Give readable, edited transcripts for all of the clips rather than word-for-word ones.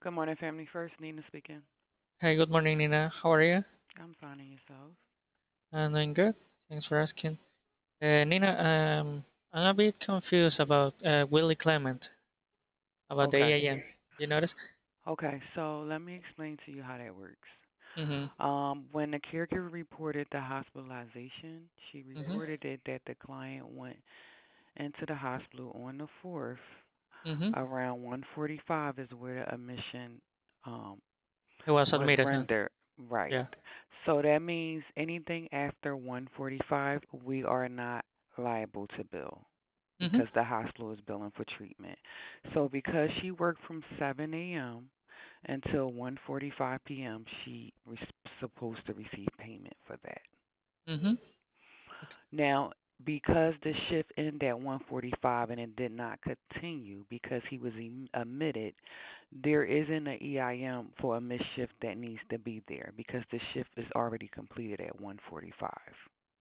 Good morning, Family First. Nina speaking. Hi, good morning, Nina. How are you? I'm finding yourself. I'm doing good. Thanks for asking. Nina, I'm a bit confused about Willie Clement, about the Okay. AIM. You notice? Okay, so let me explain to you how that works. Mm-hmm. When the caregiver reported the hospitalization, she Mm-hmm. reported it that the client went into the hospital on the 4th. Mm-hmm. Around 1:45 is where the admission um, He was was admitted, huh? rendered. Right. Yeah. So that means anything after 1:45, we are not liable to bill Mm-hmm. because the hospital is billing for treatment. So because she worked from 7 a.m. until 1:45 p.m., she was supposed to receive payment for that. Mm-hmm. Now, because the shift ended at 1:45 and it did not continue because he was admitted, there isn't an EIM for a missed shift that needs to be there because the shift is already completed at 1:45.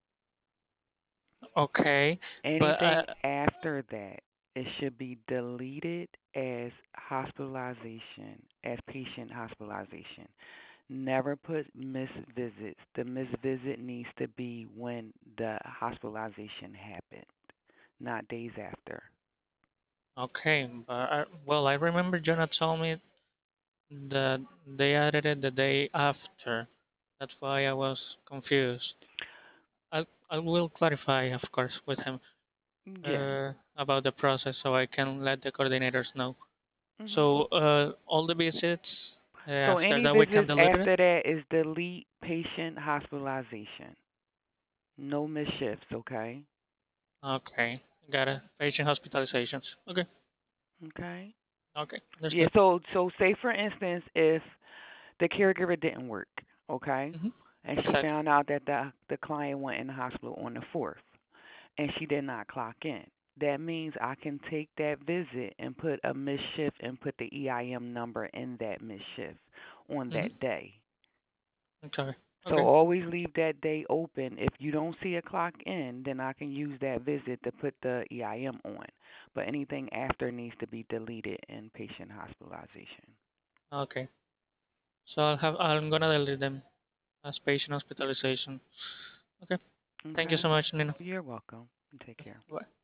Okay, but Anything after that, it should be deleted as hospitalization, as patient hospitalization. Never put missed visits. The missed visit needs to be when the hospitalization happened, not days after. okay, but well, I remember Jonah told me that they added it the day after. That's why I was confused. I will clarify, of course, with him Yeah. about the process so I can let the coordinators know. Mhm. So all the visits So after any that we can visits delete it. after that is delete patient hospitalization. No missed shifts, okay? Okay, got it. Patient hospitalizations. Okay, Okay. okay, Yeah, understood. so say for instance if the caregiver didn't work, okay? Hmm. And she Exactly. found out that the client went in the hospital on the 4th and she did not clock in. That means I can take that visit and put a missed shift and put the EIM number in that missed shift on Hmm. that day. Okay. So Okay. always leave that day open. If you don't see a clock in, then I can use that visit to put the EIM on. But anything after needs to be deleted in patient hospitalization. Okay. So I'm gonna delete them as patient hospitalization. Okay. Thank you Okay? so much, Nina. You're welcome. Take care. Bye.